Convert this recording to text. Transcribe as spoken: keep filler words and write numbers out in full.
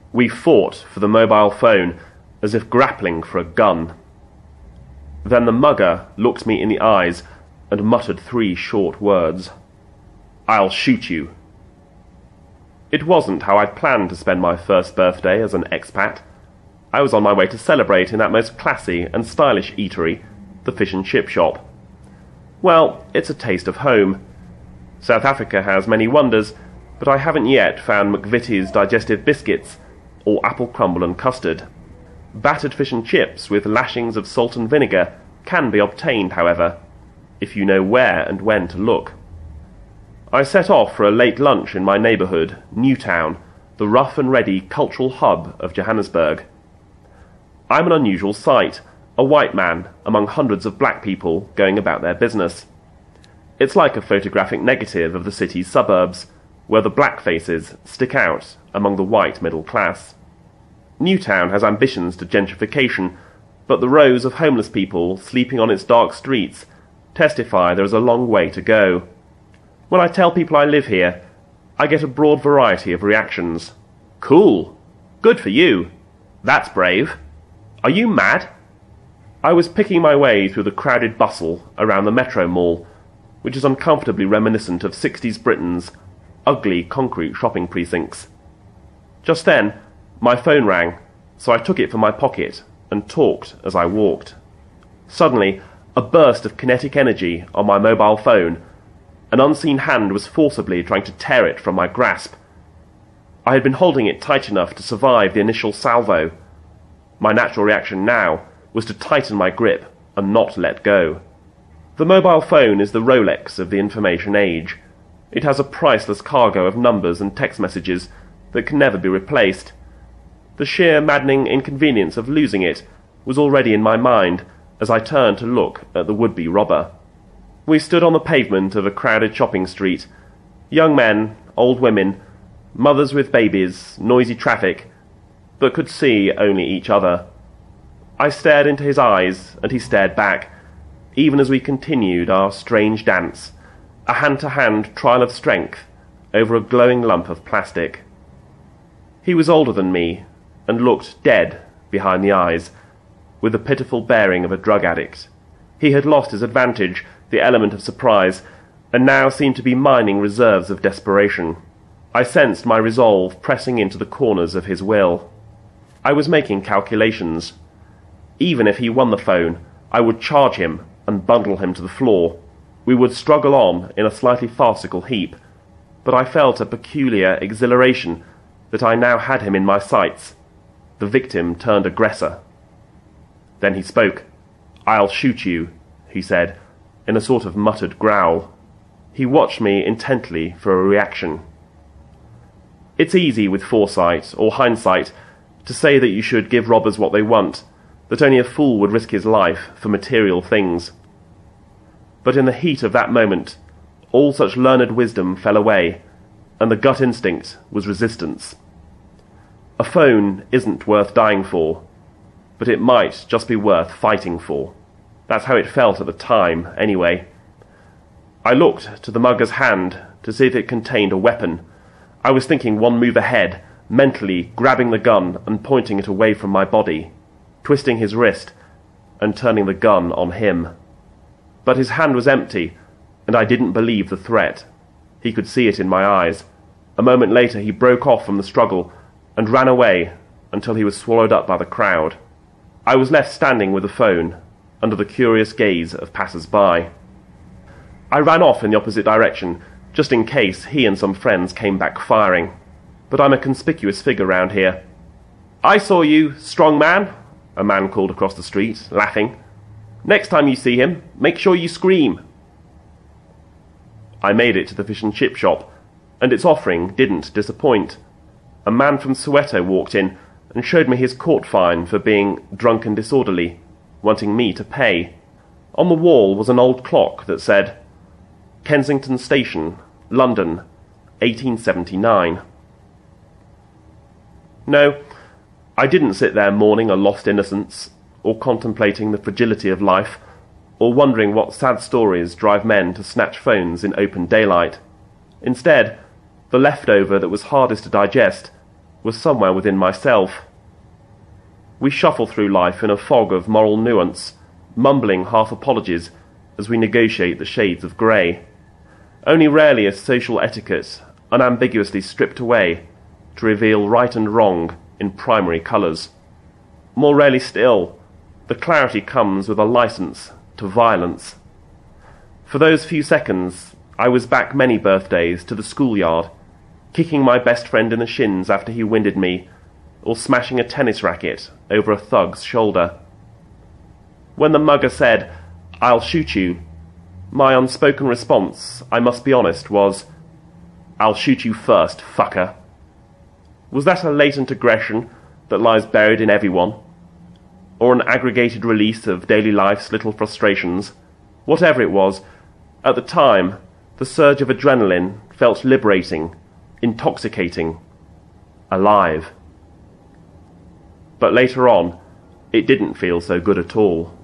We fought for the mobile phone as if grappling for a gun. Then the mugger looked me in the eyes and muttered three short words. "I'll shoot you." It wasn't how I'd planned to spend my first birthday as an expat. I was on my way to celebrate in that most classy and stylish eatery, the Fish and Chip Shop. Well, it's a taste of home. South Africa has many wonders, but I haven't yet found McVitie's digestive biscuits or apple crumble and custard. Battered fish and chips with lashings of salt and vinegar can be obtained, however, if you know where and when to look. I set off for a late lunch in my neighbourhood, Newtown, the rough and ready cultural hub of Johannesburg. I'm an unusual sight, a white man among hundreds of black people going about their business. It's like a photographic negative of the city's suburbs, where the black faces stick out among the white middle class. Newtown has ambitions to gentrification, but the rows of homeless people sleeping on its dark streets testify there is a long way to go. When I tell people I live here, I get a broad variety of reactions. "Cool! Good for you! That's brave! Are you mad?" I was picking my way through the crowded bustle around the Metro Mall, which is uncomfortably reminiscent of sixties Britain's ugly concrete shopping precincts. Just then, my phone rang, so I took it from my pocket and talked as I walked. Suddenly, a burst of kinetic energy on my mobile phone. An unseen hand was forcibly trying to tear it from my grasp. I had been holding it tight enough to survive the initial salvo. My natural reaction now was to tighten my grip and not let go. The mobile phone is the Rolex of the information age. It has a priceless cargo of numbers and text messages that can never be replaced. The sheer maddening inconvenience of losing it was already in my mind as I turned to look at the would-be robber. We stood on the pavement of a crowded shopping street. Young men, old women, mothers with babies, noisy traffic, but could see only each other. I stared into his eyes, and he stared back, even as we continued our strange dance, a hand-to-hand trial of strength over a glowing lump of plastic. He was older than me, and looked dead behind the eyes, with the pitiful bearing of a drug addict. He had lost his advantage, the element of surprise, and now seemed to be mining reserves of desperation. I sensed my resolve pressing into the corners of his will. I was making calculations. Even if he won the phone, I would charge him and bundle him to the floor. We would struggle on in a slightly farcical heap, but I felt a peculiar exhilaration that I now had him in my sights, the victim turned aggressor. Then he spoke. "I'll shoot you," he said, in a sort of muttered growl. He watched me intently for a reaction. It's easy with foresight, or hindsight, to say that you should give robbers what they want, that only a fool would risk his life for material things. But in the heat of that moment, all such learned wisdom fell away, and the gut instinct was resistance. A phone isn't worth dying for, but it might just be worth fighting for. That's how it felt at the time, anyway. I looked to the mugger's hand to see if it contained a weapon. I was thinking one move ahead, mentally grabbing the gun and pointing it away from my body, twisting his wrist and turning the gun on him. But his hand was empty, and I didn't believe the threat. He could see it in my eyes. A moment later he broke off from the struggle and ran away until he was swallowed up by the crowd. I was left standing with the phone, under the curious gaze of passers-by. I ran off in the opposite direction, just in case he and some friends came back firing. But I'm a conspicuous figure round here. "I saw you, strong man," a man called across the street, laughing. "Next time you see him, make sure you scream." I made it to the fish and chip shop, and its offering didn't disappoint. A man from Soweto walked in and showed me his court fine for being drunk and disorderly, wanting me to pay. On the wall was an old clock that said, "Kensington Station, London, eighteen seventy-nine. No, I didn't sit there mourning a lost innocence, or contemplating the fragility of life, or wondering what sad stories drive men to snatch phones in open daylight. Instead, the leftover that was hardest to digest was somewhere within myself. We shuffle through life in a fog of moral nuance, mumbling half apologies as we negotiate the shades of grey. Only rarely is social etiquette unambiguously stripped away to reveal right and wrong in primary colours. More rarely still, the clarity comes with a licence to violence. For those few seconds, I was back many birthdays to the schoolyard, kicking my best friend in the shins after he winded me, or smashing a tennis racket over a thug's shoulder. When the mugger said, "I'll shoot you," my unspoken response, I must be honest, was, "I'll shoot you first, fucker." Was that a latent aggression that lies buried in everyone? Or an aggregated release of daily life's little frustrations? Whatever it was, at the time, the surge of adrenaline felt liberating, intoxicating, alive. But later on, it didn't feel so good at all.